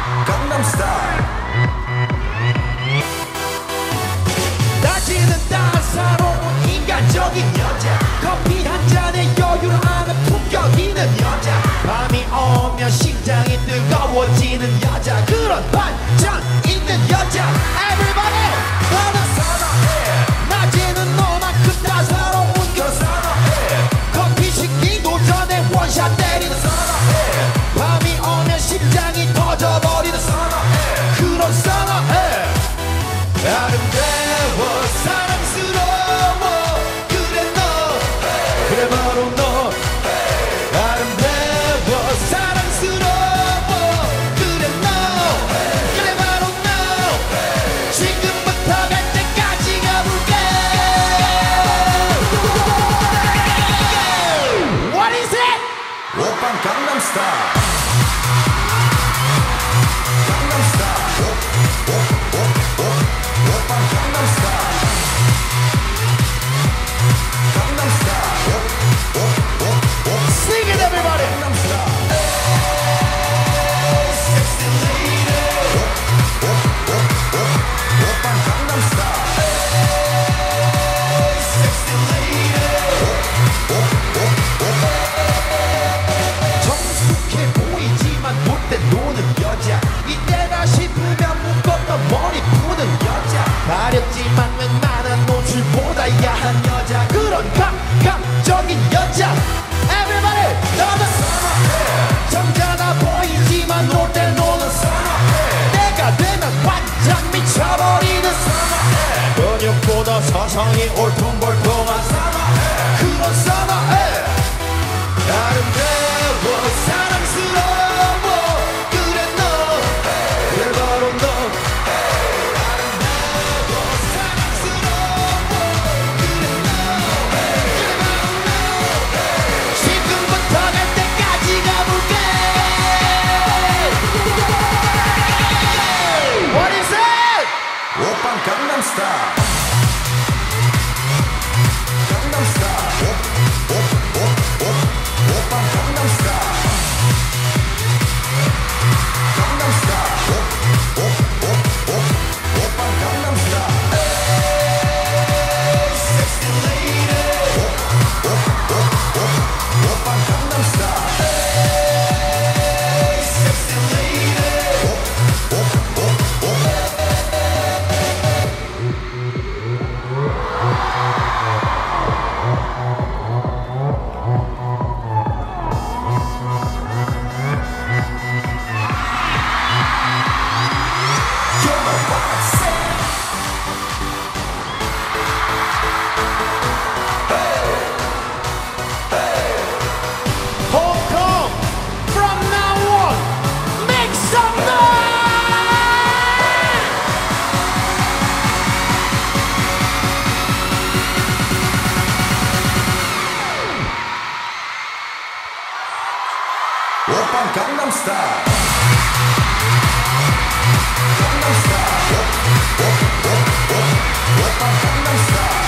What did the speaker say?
강남스타일. 낮에는 따사로운 인간적인 여자, 커피 한 잔에 여유를 아는 품격 있는 여자, 밤이 오면 심장이 뜨거워지는 여자, 그런 반전 있는 여자. Everybody 너는 선호해. 낮에는 너만큼 따사로운 그 선호해. 커피 식기도 전에 원샷 때리는 선호해. 밤이 오면 심장이 터져버리는 선호해. 그런 선호해. 아름다워 사랑스러워 그래 너, 그래 바로 너. 아름다워 사랑스러워 그래 너, 그래 바로 너. 지금부터 갈 때까지 가볼게. What is it? 오빤 강남스타일. 강남스타일. 오빤 강남스타일. 강남스타일. Sing it everybody. 강남스타일. Sexy lady. 오빤 강남스타일. Sexy lady. 정숙해 보이지만 못돼 노는 여자, 이때다 싶으면 묶었던 머리 푸는 여자, 가렸지만 웬만한 노출보다 야한 여자, 그런 감각적인 여자. Everybody 너는 선호해. 점잖아 보이지만 놀 때 노는 선호해. 내가 되면 완전 미쳐버리는 선호해. 근육보다 서성이 올통벌통한 선호해. 그런 선호해. 아름다워 사랑스러워 그래 너, 그래 바로 너. 아름다워 사랑스러워 그래 너, 그래 바로 너. 지금부터 갈 때까지 가볼게. What is it? 오빤 강남스타일. 강남스타일. 오빤 강남스타일. 강남스타일. 오빤 강남스타일. Sexy lady. 오빤 강남스타일. Sexy lady. Hong Kong, from now on, make some noise! 오빤 강남스타일. 강남스타일. 오빤 강남스타일.